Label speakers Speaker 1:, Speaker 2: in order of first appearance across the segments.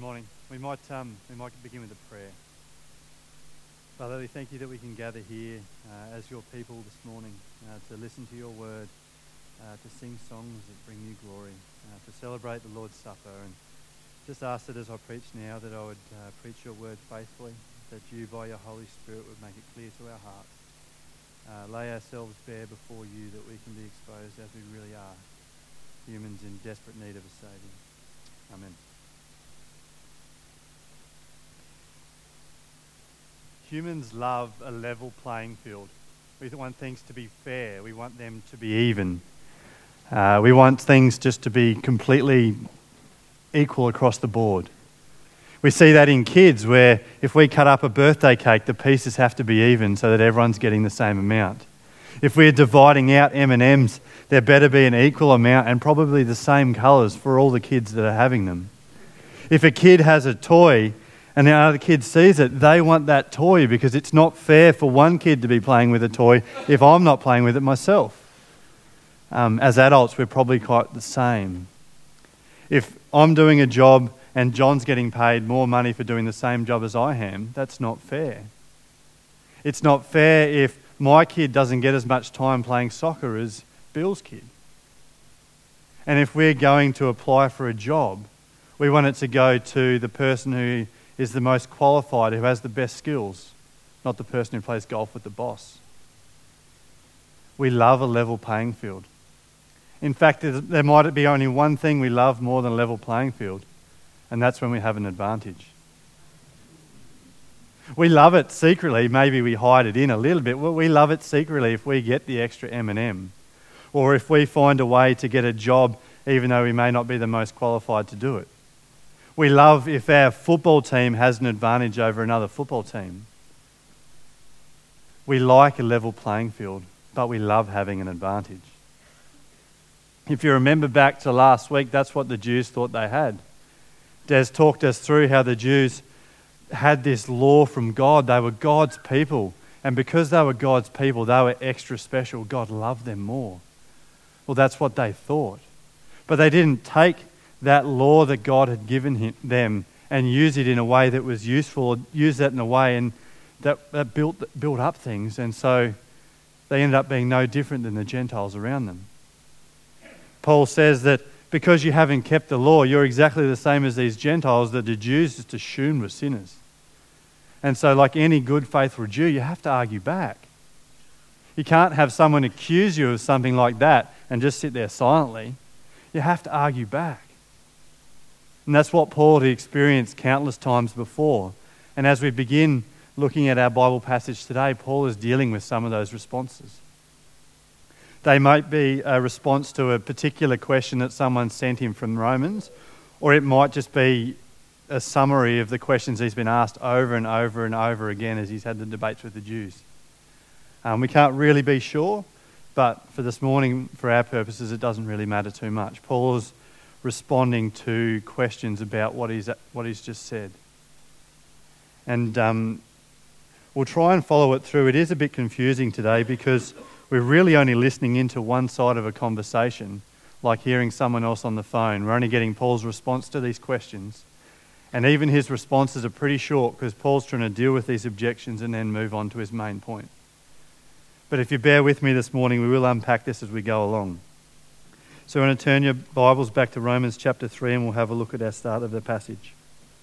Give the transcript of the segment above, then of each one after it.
Speaker 1: morning. We might begin with a prayer. Father, we thank you that we can gather here as your people this morning to listen to your word, to sing songs that bring you glory, to celebrate the Lord's Supper. And just ask that as I preach now that I would preach your word faithfully, that you by your Holy Spirit would make it clear to our hearts. Lay ourselves bare before you that we can be exposed as we really are, humans in desperate need of a Saviour. Amen. Humans love a level playing field. We want things to be fair. We want them to be even. We want things just to be completely equal across the board. We see that in kids where if we cut up a birthday cake, the pieces have to be even so that everyone's getting the same amount. If we're dividing out M&Ms, there better be an equal amount and probably the same colours for all the kids that are having them. If a kid has a toy and the other kid sees it, they want that toy because it's not fair for one kid to be playing with a toy if I'm not playing with it myself. As adults, we're probably quite the same. If I'm doing a job and John's getting paid more money for doing the same job as I am, that's not fair. It's not fair if my kid doesn't get as much time playing soccer as Bill's kid. And if we're going to apply for a job, we want it to go to the person who is the most qualified, who has the best skills, not the person who plays golf with the boss. We love a level playing field. In fact, there might be only one thing we love more than a level playing field, and that's when we have an advantage. We love it secretly. Maybe we hide it in a little bit. Well, we love it secretly if we get the extra M&M, or if we find a way to get a job even though we may not be the most qualified to do it. We love if our football team has an advantage over another football team. We like a level playing field, but we love having an advantage. If you remember back to last week, that's what the Jews thought they had. Des talked us through how the Jews had this law from God. They were God's people. And because they were God's people, they were extra special. God loved them more. Well, that's what they thought. But they didn't take that law that God had given them and use it in a way that was useful, or use that in a way and that built up things. And so they ended up being no different than the Gentiles around them. Paul says that because you haven't kept the law, you're exactly the same as these Gentiles that the Jews just assumed were sinners. And so like any good, faithful Jew, you have to argue back. You can't have someone accuse you of something like that and just sit there silently. You have to argue back. And that's what Paul had experienced countless times before. And as we begin looking at our Bible passage today, Paul is dealing with some of those responses. They might be a response to a particular question that someone sent him from Romans, or it might just be a summary of the questions he's been asked over and over and over again as he's had the debates with the Jews. We can't really be sure, but for this morning, for our purposes, it doesn't really matter too much. Paul's responding to questions about what he's just said. And we'll try and follow it through. It is a bit confusing today because we're really only listening into one side of a conversation, like hearing someone else on the phone. We're only getting Paul's response to these questions. And even his responses are pretty short because Paul's trying to deal with these objections and then move on to his main point. But if you bear with me this morning, we will unpack this as we go along. So we're going to turn your Bibles back to Romans chapter 3 and we'll have a look at our start of the passage.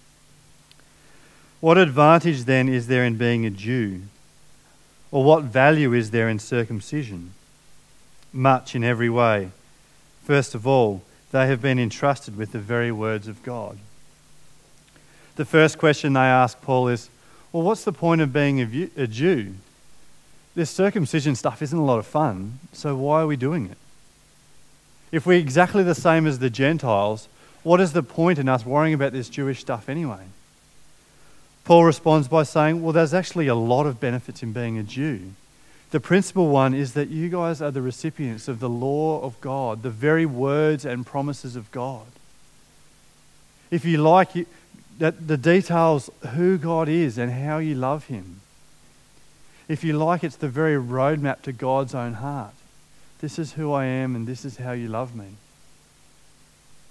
Speaker 1: What advantage then is there in being a Jew? Or what value is there in circumcision? Much in every way. First of all, they have been entrusted with the very words of God. The first question they ask Paul is, well, what's the point of being a Jew? This circumcision stuff isn't a lot of fun, so why are we doing it? If we're exactly the same as the Gentiles, what is the point in us worrying about this Jewish stuff anyway? Paul responds by saying, well, there's actually a lot of benefits in being a Jew. The principal one is that you guys are the recipients of the law of God, the very words and promises of God. If you like, that the details who God is and how you love him. If you like, it's the very roadmap to God's own heart. This is who I am and this is how you love me.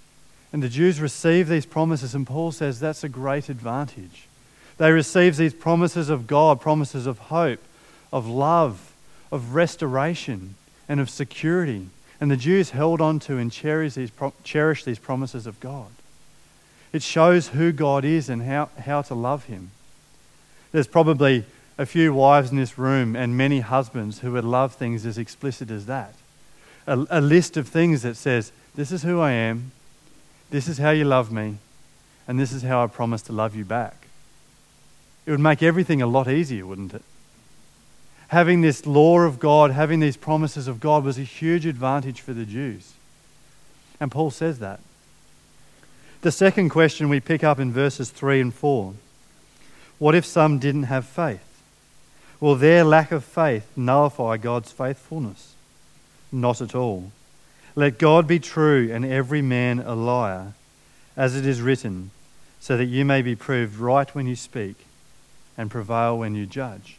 Speaker 1: And the Jews receive these promises, and Paul says that's a great advantage. They receive these promises of God, promises of hope, of love, of restoration, and of security. And the Jews held on to and cherished these promises of God. It shows who God is and how to love him. There's probably a few wives in this room and many husbands who would love things as explicit as that. A list of things that says, this is who I am, this is how you love me, and this is how I promise to love you back. It would make everything a lot easier, wouldn't it? Having this law of God, having these promises of God was a huge advantage for the Jews. And Paul says that. The second question we pick up in verses 3 and 4. What if some didn't have faith? Will their lack of faith nullify God's faithfulness? Not at all. Let God be true and every man a liar, as it is written, so that you may be proved right when you speak and prevail when you judge.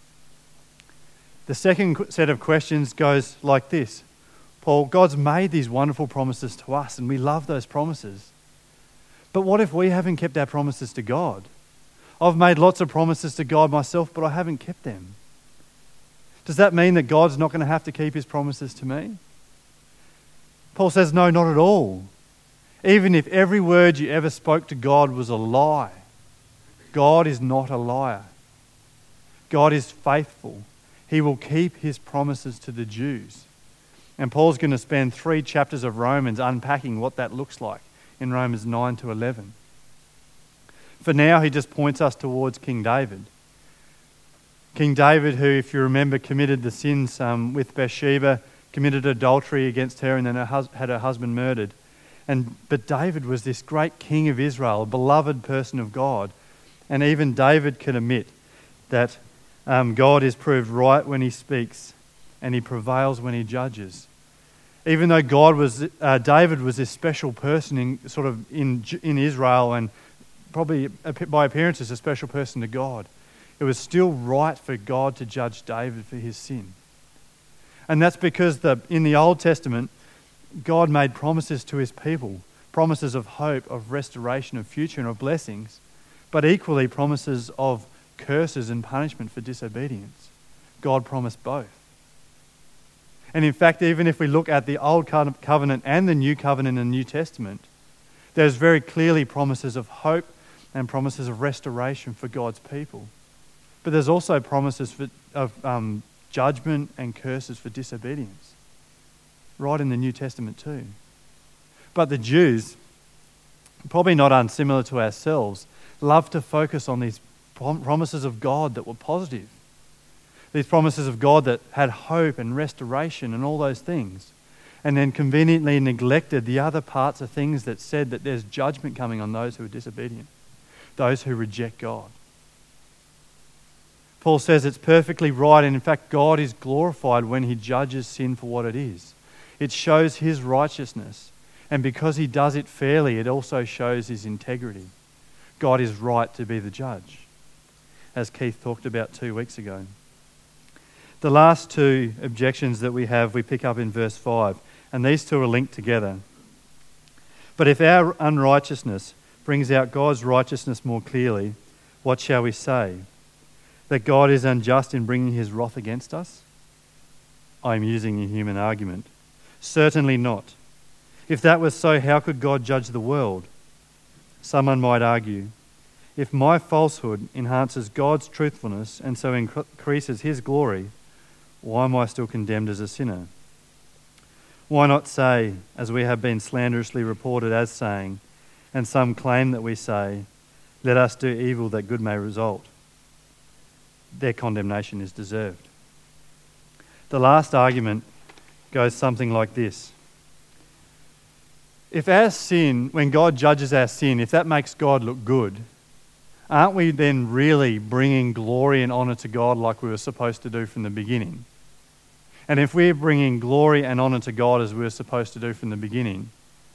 Speaker 1: The second set of questions goes like this. Paul, God's made these wonderful promises to us and we love those promises. But what if we haven't kept our promises to God? I've made lots of promises to God myself, but I haven't kept them. Does that mean that God's not going to have to keep his promises to me? Paul says, no, not at all. Even if every word you ever spoke to God was a lie, God is not a liar. God is faithful. He will keep his promises to the Jews. And Paul's going to spend 3 chapters of Romans unpacking what that looks like in Romans 9 to 11. For now, he just points us towards King David. King David, who, if you remember, committed the sins with Bathsheba, committed adultery against her and then had her husband murdered. But David was this great king of Israel, a beloved person of God. And even David can admit that God is proved right when he speaks and he prevails when he judges. Even though David was this special person in Israel and probably by appearances a special person to God, it was still right for God to judge David for his sin. And that's because in the Old Testament, God made promises to his people, promises of hope, of restoration, of future and of blessings, but equally promises of curses and punishment for disobedience. God promised both. And in fact, even if we look at the Old Covenant and the New Covenant in the New Testament, there's very clearly promises of hope and promises of restoration for God's people. But there's also promises of judgment and curses for disobedience, right in the New Testament too. But the Jews, probably not unsimilar to ourselves, love to focus on these promises of God that were positive. These promises of God that had hope and restoration and all those things. And then conveniently neglected the other parts of things that said that there's judgment coming on those who are disobedient, those who reject God. Paul says it's perfectly right, and in fact God is glorified when he judges sin for what it is. It shows his righteousness, and because he does it fairly, it also shows his integrity. God is right to be the judge, as Keith talked about 2 weeks ago. The last 2 objections that we have, we pick up in verse 5, and these 2 are linked together. But if our unrighteousness brings out God's righteousness more clearly, what shall we say? That God is unjust in bringing his wrath against us? I am using a human argument. Certainly not. If that was so, how could God judge the world? Someone might argue, if my falsehood enhances God's truthfulness and so increases his glory, why am I still condemned as a sinner? Why not say, as we have been slanderously reported as saying, and some claim that we say, let us do evil that good may result? Their condemnation is deserved. The last argument goes something like this. If our sin, when God judges our sin, if that makes God look good, aren't we then really bringing glory and honour to God like we were supposed to do from the beginning? And if we're bringing glory and honour to God as we were supposed to do from the beginning,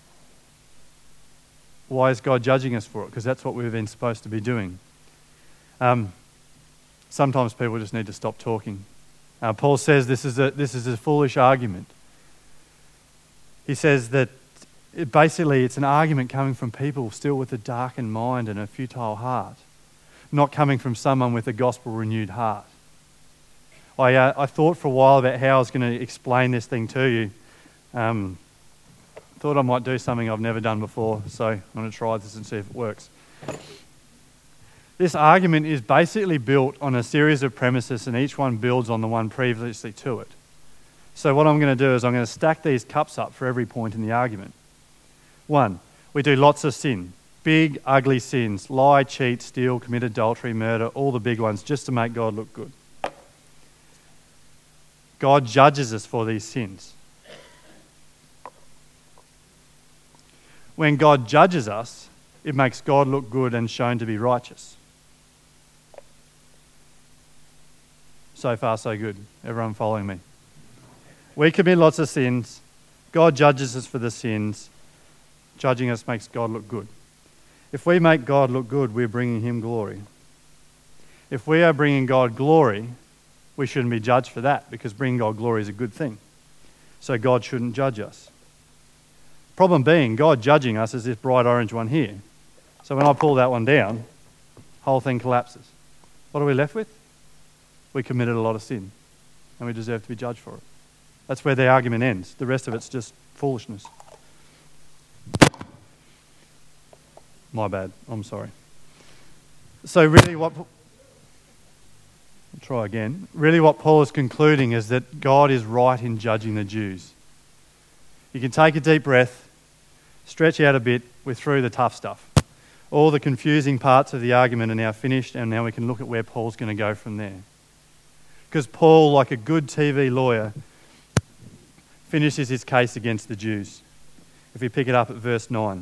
Speaker 1: why is God judging us for it? Because that's what we've been supposed to be doing. Sometimes people just need to stop talking. Paul says this is a foolish argument. He says that Basically, it's an argument coming from people still with a darkened mind and a futile heart, not coming from someone with a gospel-renewed heart. I thought for a while about how I was going to explain this thing to you. Thought I might do something I've never done before, so I'm going to try this and see if it works. This argument is basically built on a series of premises, and each one builds on the one previously to it. So what I'm going to do is I'm going to stack these cups up for every point in the argument. 1, we do lots of sin. Big, ugly sins. Lie, cheat, steal, commit adultery, murder, all the big ones, just to make God look good. God judges us for these sins. When God judges us, it makes God look good and shown to be righteous. So far, so good. Everyone following me? We commit lots of sins. God judges us for the sins. Judging us makes God look good. If we make God look good, we're bringing him glory. If we are bringing God glory, we shouldn't be judged for that, because bringing God glory is a good thing. So God shouldn't judge us. Problem being, God judging us is this bright orange one here. So when I pull that one down, whole thing collapses. What are we left with? We committed a lot of sin, and we deserve to be judged for it. That's where the argument ends. The rest of it's just foolishness. My bad. I'm sorry. So really I'll try again. Really what Paul is concluding is that God is right in judging the Jews. You can take a deep breath, stretch out a bit, we're through the tough stuff. All the confusing parts of the argument are now finished, and now we can look at where Paul's going to go from there. Because Paul, like a good TV lawyer, finishes his case against the Jews. If we pick it up at verse 9.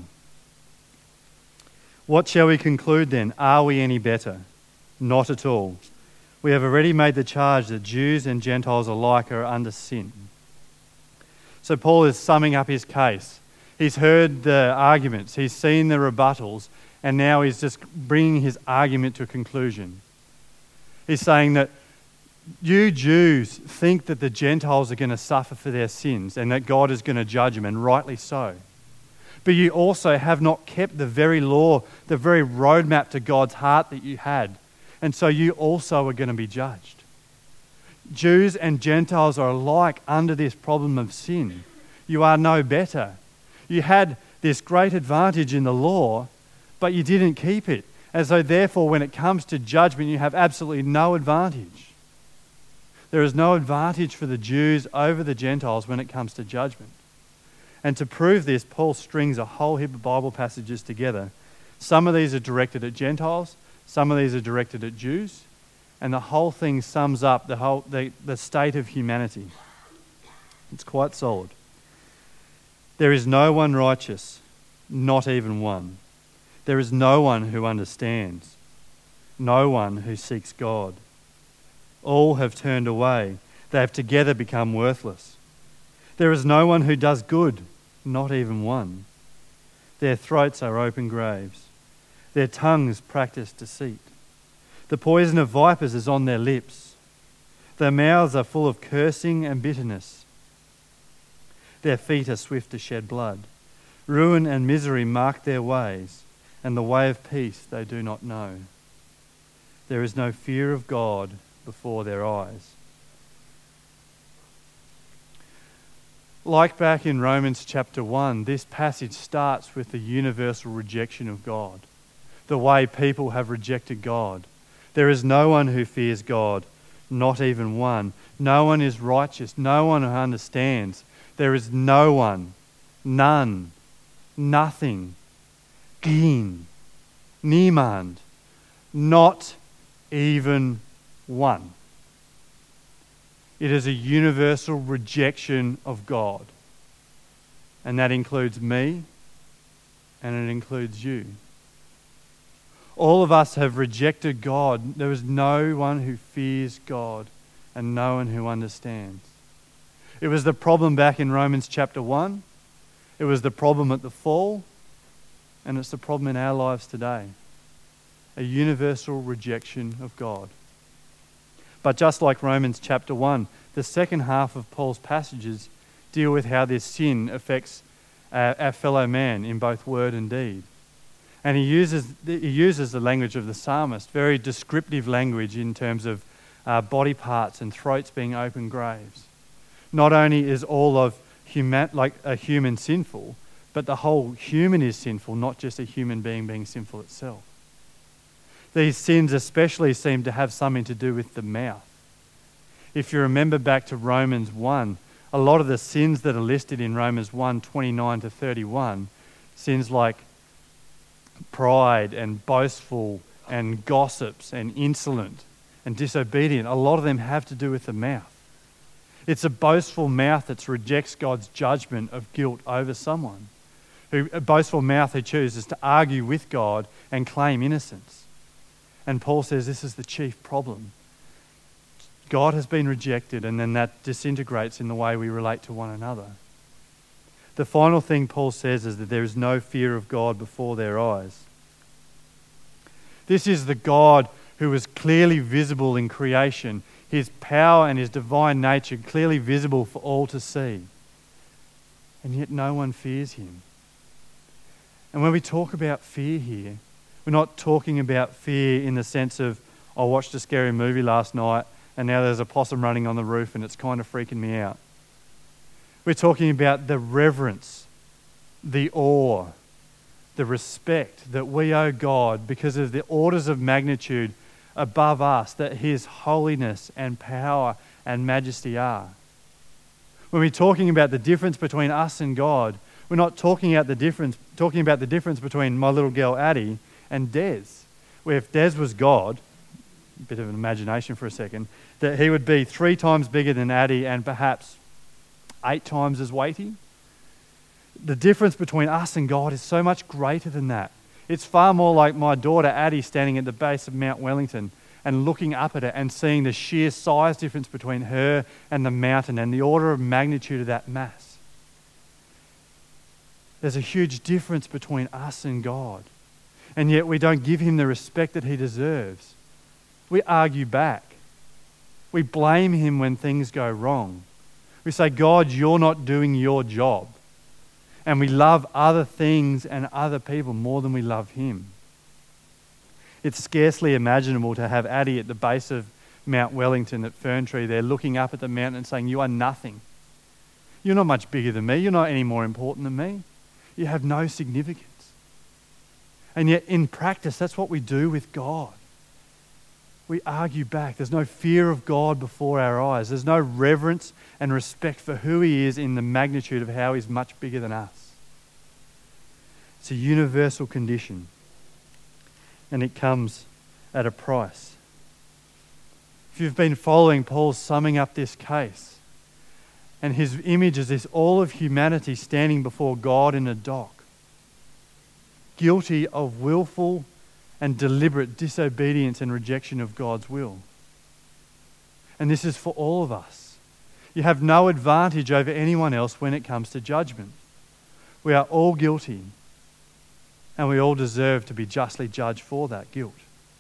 Speaker 1: What shall we conclude then? Are we any better? Not at all. We have already made the charge that Jews and Gentiles alike are under sin. So Paul is summing up his case. He's heard the arguments, he's seen the rebuttals, and now he's just bringing his argument to a conclusion. He's saying that you Jews think that the Gentiles are going to suffer for their sins and that God is going to judge them, and rightly so. But you also have not kept the very law, the very roadmap to God's heart that you had. And so you also are going to be judged. Jews and Gentiles are alike under this problem of sin. You are no better. You had this great advantage in the law, but you didn't keep it. As though therefore when it comes to judgment, you have absolutely no advantage. There is no advantage for the Jews over the Gentiles when it comes to judgment. And to prove this, Paul strings a whole heap of Bible passages together. Some of these are directed at Gentiles, some of these are directed at Jews, and the whole thing sums up the state of humanity. It's quite solid. There is no one righteous, not even one. There is no one who understands, no one who seeks God. All have turned away. They have together become worthless. There is no one who does good, not even one. Their throats are open graves. Their tongues practice deceit. The poison of vipers is on their lips. Their mouths are full of cursing and bitterness. Their feet are swift to shed blood. Ruin and misery mark their ways, and the way of peace they do not know. There is no fear of God before their eyes. Like back in Romans chapter 1, this passage starts with the universal rejection of God, the way people have rejected God. There is no one who fears God, not even one. No one is righteous, no one who understands. There is no one, none, nothing, geen, niemand, not even one. It is a universal rejection of God. And that includes me, and it includes you. All of us have rejected God. There is no one who fears God and no one who understands. It was the problem back in Romans chapter 1. It was the problem at the fall. And it's the problem in our lives today. A universal rejection of God. But just like Romans chapter 1, the second half of Paul's passages deal with how this sin affects our fellow man in both word and deed. And he uses the language of the psalmist, very descriptive language in terms of body parts and throats being open graves. Not only is all of a human sinful, but the whole human is sinful, not just a human being sinful itself. These sins especially seem to have something to do with the mouth. If you remember back to Romans 1, a lot of the sins that are listed in Romans 1:29 to 31, sins like pride and boastful and gossips and insolent and disobedient, a lot of them have to do with the mouth. It's a boastful mouth that rejects God's judgment of guilt over someone. A boastful mouth who chooses to argue with God and claim innocence. And Paul says this is the chief problem. God has been rejected, and then that disintegrates in the way we relate to one another. The final thing Paul says is that there is no fear of God before their eyes. This is the God who was clearly visible in creation, his power and his divine nature clearly visible for all to see. And yet no one fears him. And when we talk about fear here, we're not talking about fear in the sense of, I watched a scary movie last night and now there's a possum running on the roof and it's kind of freaking me out. We're talking about the reverence, the awe, the respect that we owe God because of the orders of magnitude above us that his holiness and power and majesty are. When we're talking about the difference between us and God, we're not talking about the difference between my little girl Addie and Des. Where if Des was God, a bit of an imagination for a second, that he would be 3 times bigger than Addie and perhaps 8 times as weighty. The difference between us and God is so much greater than that. It's far more like my daughter Addie standing at the base of Mount Wellington and looking up at it and seeing the sheer size difference between her and the mountain and the order of magnitude of that mass. There's a huge difference between us and God. And yet we don't give him the respect that he deserves. We argue back. We blame him when things go wrong. We say, God, you're not doing your job. And we love other things and other people more than we love him. It's scarcely imaginable to have Addie at the base of Mount Wellington at Ferntree there looking up at the mountain and saying, you are nothing. You're not much bigger than me. You're not any more important than me. You have no significance. And yet in practice, that's what we do with God. We argue back. There's no fear of God before our eyes. There's no reverence and respect for who he is in the magnitude of how he's much bigger than us. It's a universal condition. And it comes at a price. If you've been following Paul's summing up this case, and his image is this all of humanity standing before God in a dock, guilty of willful and deliberate disobedience and rejection of God's will. And this is for all of us. You have no advantage over anyone else when it comes to judgment. We are all guilty, and we all deserve to be justly judged for that guilt.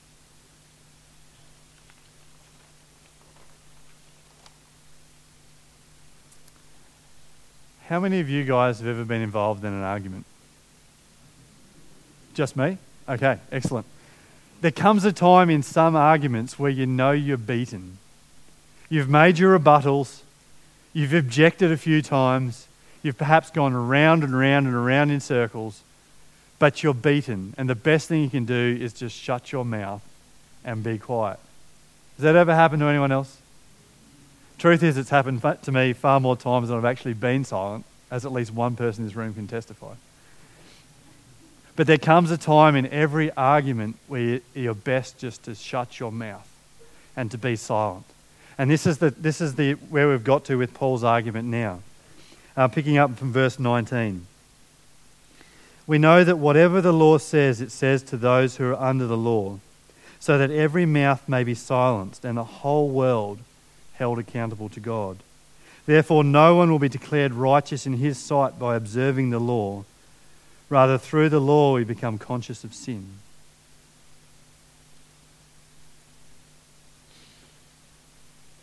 Speaker 1: How many of you guys have ever been involved in an argument? Just me? Okay, excellent. There comes a time in some arguments where you know you're beaten. You've made your rebuttals, you've objected a few times, you've perhaps gone around and around and around in circles, but you're beaten. And the best thing you can do is just shut your mouth and be quiet. Has that ever happened to anyone else? Truth is, it's happened to me far more times than I've actually been silent, as at least one person in this room can testify. But there comes a time in every argument where you're best just to shut your mouth and to be silent. And this is where we've got to with Paul's argument now. Picking up from verse 19. We know that whatever the law says, it says to those who are under the law, so that every mouth may be silenced and the whole world held accountable to God. Therefore, no one will be declared righteous in his sight by observing the law. Rather, through the law, we become conscious of sin.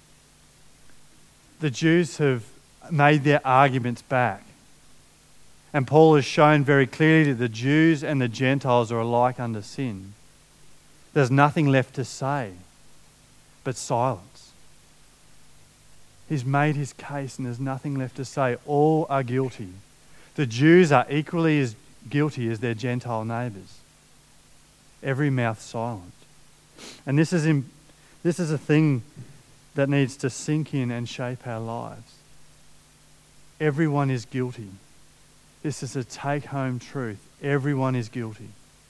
Speaker 1: The Jews have made their arguments back. And Paul has shown very clearly that the Jews and the Gentiles are alike under sin. There's nothing left to say but silence. He's made his case and there's nothing left to say. All are guilty. The Jews are equally as guilty as their Gentile neighbours. Every mouth silent. And this is a thing that needs to sink in and shape our lives. Everyone is guilty. This is a take-home truth. Everyone is guilty.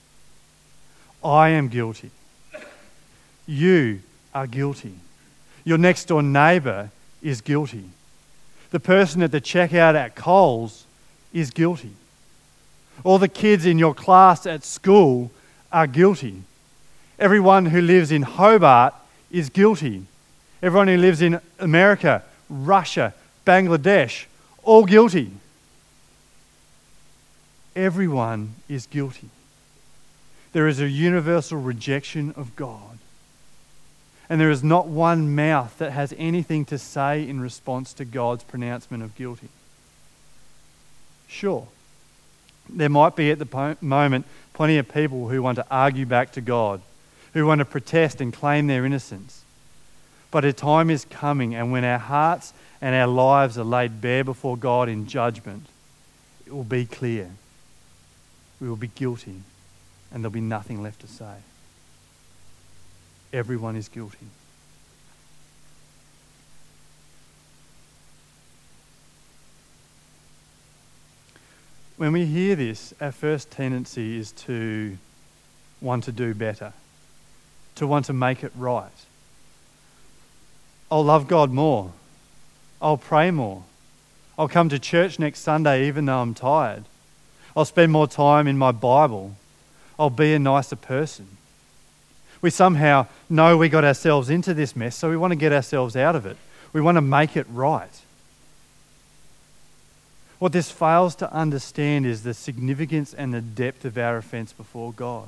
Speaker 1: I am guilty. You are guilty. Your next door neighbour is guilty. The person at the checkout at Coles is guilty. All the kids in your class at school are guilty. Everyone who lives in Hobart is guilty. Everyone who lives in America, Russia, Bangladesh, all guilty. Everyone is guilty. There is a universal rejection of God. And there is not one mouth that has anything to say in response to God's pronouncement of guilty. Sure, there might be at the moment plenty of people who want to argue back to God, who want to protest and claim their innocence. But a time is coming, and when our hearts and our lives are laid bare before God in judgment, it will be clear. We will be guilty, and there'll be nothing left to say. Everyone is guilty. When we hear this, our first tendency is to want to do better, to want to make it right. I'll love God more. I'll pray more. I'll come to church next Sunday even though I'm tired. I'll spend more time in my Bible. I'll be a nicer person. We somehow know we got ourselves into this mess, so we want to get ourselves out of it. We want to make it right. What this fails to understand is the significance and the depth of our offence before God.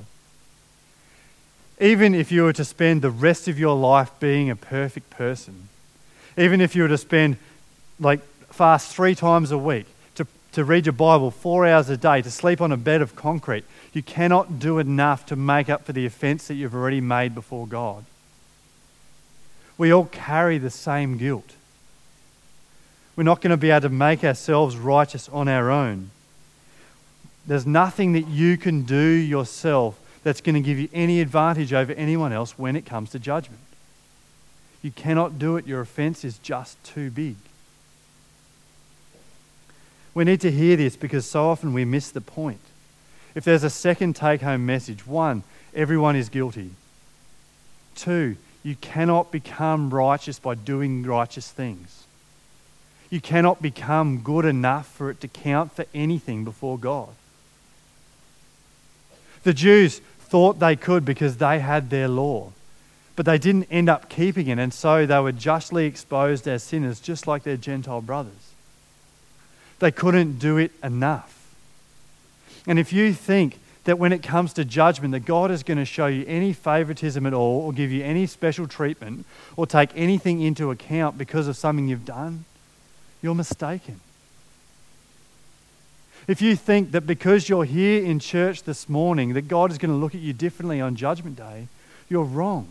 Speaker 1: Even if you were to spend the rest of your life being a perfect person, even if you were to spend, fast 3 times a week, to read your Bible 4 hours a day, to sleep on a bed of concrete, you cannot do enough to make up for the offence that you've already made before God. We all carry the same guilt. We're not going to be able to make ourselves righteous on our own. There's nothing that you can do yourself that's going to give you any advantage over anyone else when it comes to judgment. You cannot do it. Your offence is just too big. We need to hear this because so often we miss the point. If there's a second take-home message, 1, everyone is guilty. 2, you cannot become righteous by doing righteous things. You cannot become good enough for it to count for anything before God. The Jews thought they could because they had their law, but they didn't end up keeping it, and so they were justly exposed as sinners, just like their Gentile brothers. They couldn't do it enough. And if you think that when it comes to judgment that God is going to show you any favoritism at all or give you any special treatment or take anything into account because of something you've done, you're mistaken. If you think that because you're here in church this morning that God is going to look at you differently on Judgment Day, you're wrong.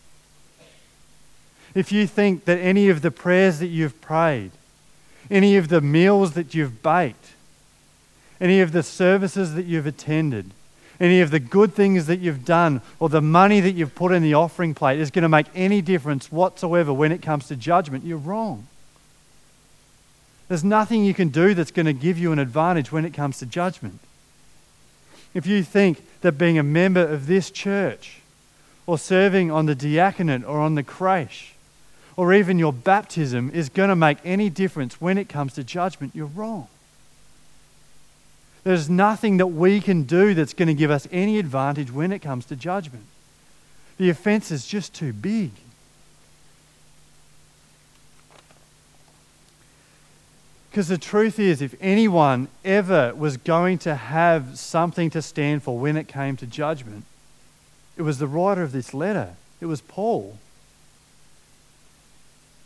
Speaker 1: If you think that any of the prayers that you've prayed, any of the meals that you've baked, any of the services that you've attended, any of the good things that you've done, or the money that you've put in the offering plate is going to make any difference whatsoever when it comes to judgment, you're wrong. There's nothing you can do that's going to give you an advantage when it comes to judgment. If you think that being a member of this church, or serving on the diaconate or on the creche, or even your baptism is going to make any difference when it comes to judgment, you're wrong. There's nothing that we can do that's going to give us any advantage when it comes to judgment. The offence is just too big. Because the truth is, if anyone ever was going to have something to stand for when it came to judgment, it was the writer of this letter. It was Paul.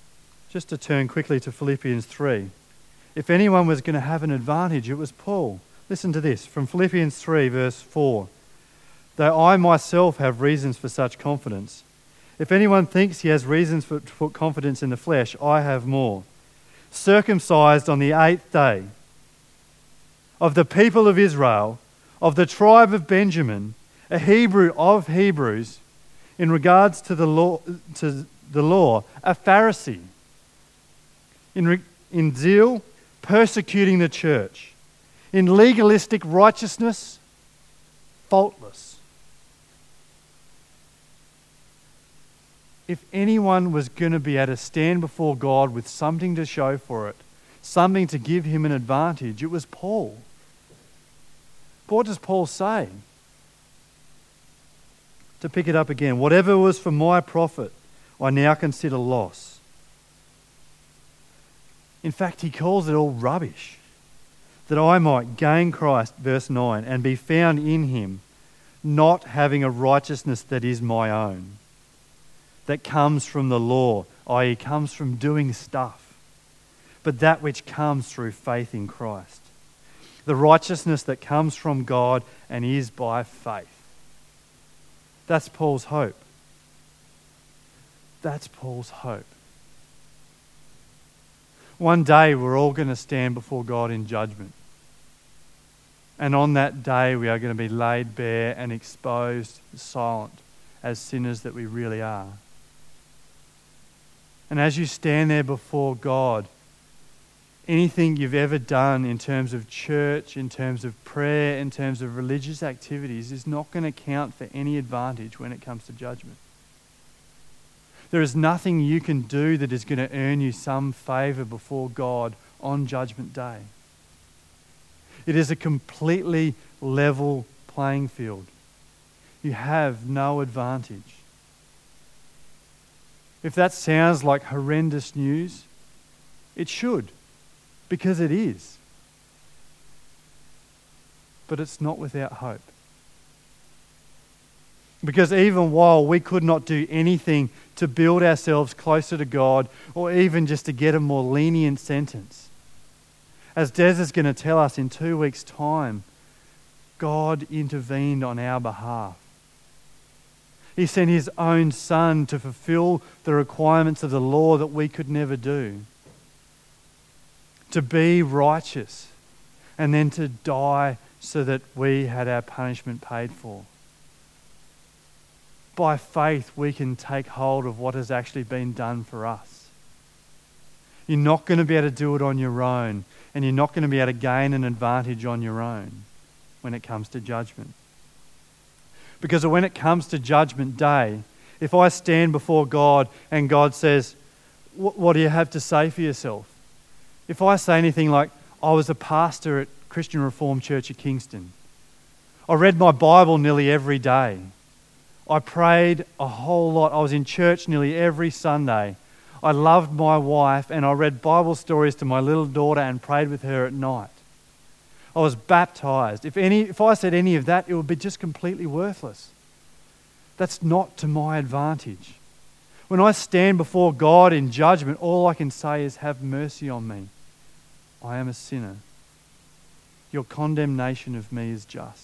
Speaker 1: Just to turn quickly to Philippians 3. If anyone was going to have an advantage, it was Paul. Listen to this from Philippians 3, verse 4. Though I myself have reasons for such confidence, if anyone thinks he has reasons to put confidence in the flesh, I have more. Circumcised on the 8th day, of the people of Israel, of the tribe of Benjamin, a Hebrew of Hebrews, in regards to the law, a Pharisee, in zeal, persecuting the church, in legalistic righteousness, faultless. If anyone was going to be able to stand before God with something to show for it, something to give him an advantage, it was Paul. But what does Paul say? To pick it up again, whatever was for my profit, I now consider loss. In fact, he calls it all rubbish, that I might gain Christ, verse 9, and be found in him, not having a righteousness that is my own, that comes from the law, i.e. comes from doing stuff, but that which comes through faith in Christ. The righteousness that comes from God and is by faith. That's Paul's hope. That's Paul's hope. One day we're all going to stand before God in judgment. And on that day we are going to be laid bare and exposed, silent, as sinners that we really are. And as you stand there before God, anything you've ever done in terms of church, in terms of prayer, in terms of religious activities is not going to count for any advantage when it comes to judgment. There is nothing you can do that is going to earn you some favour before God on Judgment Day. It is a completely level playing field. You have no advantage. If that sounds like horrendous news, it should, because it is. But it's not without hope. Because even while we could not do anything to build ourselves closer to God, or even just to get a more lenient sentence, as Des is going to tell us in 2 weeks' time, God intervened on our behalf. He sent his own Son to fulfill the requirements of the law that we could never do. To be righteous and then to die so that we had our punishment paid for. By faith, we can take hold of what has actually been done for us. You're not going to be able to do it on your own, and you're not going to be able to gain an advantage on your own when it comes to judgment. Because when it comes to Judgment Day, if I stand before God and God says, what do you have to say for yourself? If I say anything like, I was a pastor at Christian Reformed Church at Kingston. I read my Bible nearly every day. I prayed a whole lot. I was in church nearly every Sunday. I loved my wife and I read Bible stories to my little daughter and prayed with her at night. I was baptized. If I said any of that, it would be just completely worthless. That's not to my advantage. When I stand before God in judgment, all I can say is, have mercy on me. I am a sinner. Your condemnation of me is just.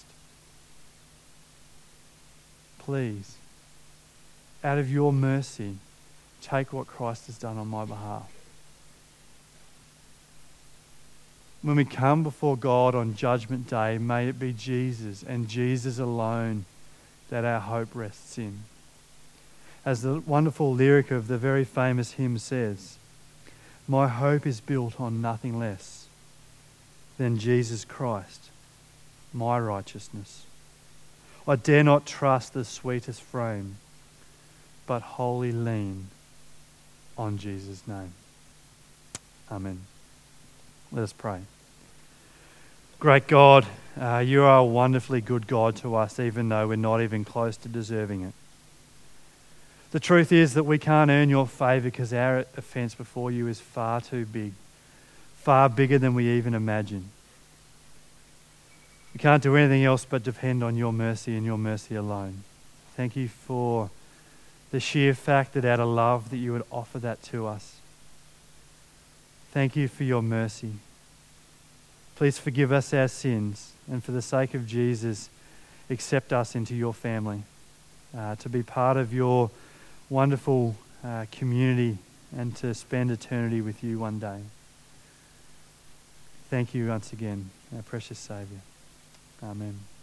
Speaker 1: Please, out of your mercy, take what Christ has done on my behalf. When we come before God on Judgment Day, may it be Jesus and Jesus alone that our hope rests in. As the wonderful lyric of the very famous hymn says, my hope is built on nothing less than Jesus Christ, my righteousness. I dare not trust the sweetest frame, but wholly lean on Jesus' name. Amen. Let us pray. Great God, you are a wonderfully good God to us, even though we're not even close to deserving it. The truth is that we can't earn your favour because our offence before you is far too big, far bigger than we even imagine. We can't do anything else but depend on your mercy and your mercy alone. Thank you for the sheer fact that out of love that you would offer that to us. Thank you for your mercy. Please forgive us our sins, and for the sake of Jesus, accept us into your family, to be part of your wonderful community and to spend eternity with you one day. Thank you once again, our precious Saviour. Amen.